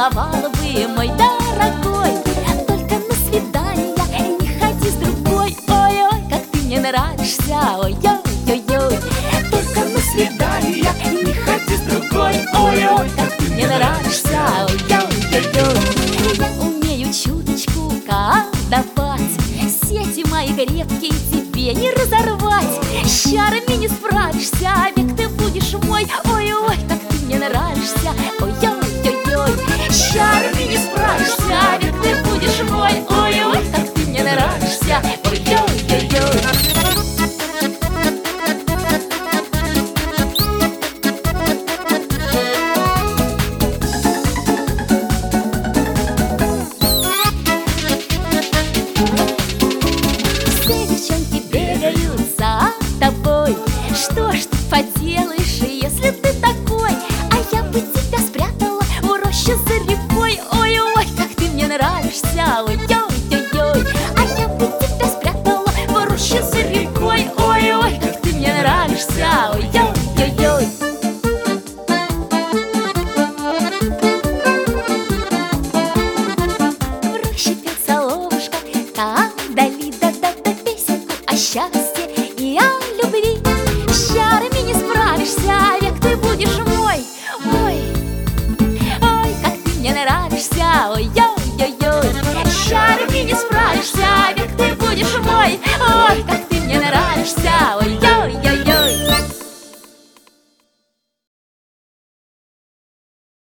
поцеловала бы, мой дорогой. Только на свидание не ходи с другой. Ой-ой, как ты мне нравишься, ой-ой-ой-ой. Только на свидание не ходи с другой. Ой-ой, как ты мне нравишься, ой-ой-ой-ой. Я умею чуточку колдовать, сети мои крепкие тебе не разорвать. С чарами не справишься, век ты будешь мой. Ой-ой, как ты мне нравишься, ой-ой-ой-ой. С чарами не справишься, век ты будешь мой. Ой-ой, как ты мне нравишься, ой-ой-ой-ой. Что ж ты поделаешь, если ты такой? А я бы тебя спрятала в роще за рекой. Ой-ой, как ты мне нравишься, ой-ой-ой-ой. А я бы тебя спрятала в роще за рекой. Ой-ой, как ты мне нравишься, ой-ой-ой-ой. В роще пел соловушка, там вдали да-да-да песенку о счастье и о любви. С чарами не справишься, век ты будешь мой. Ой, ой, как ты мне нравишься, ой-ой-ой-ой. С чарами не справишься, век ты будешь мой. Ой, как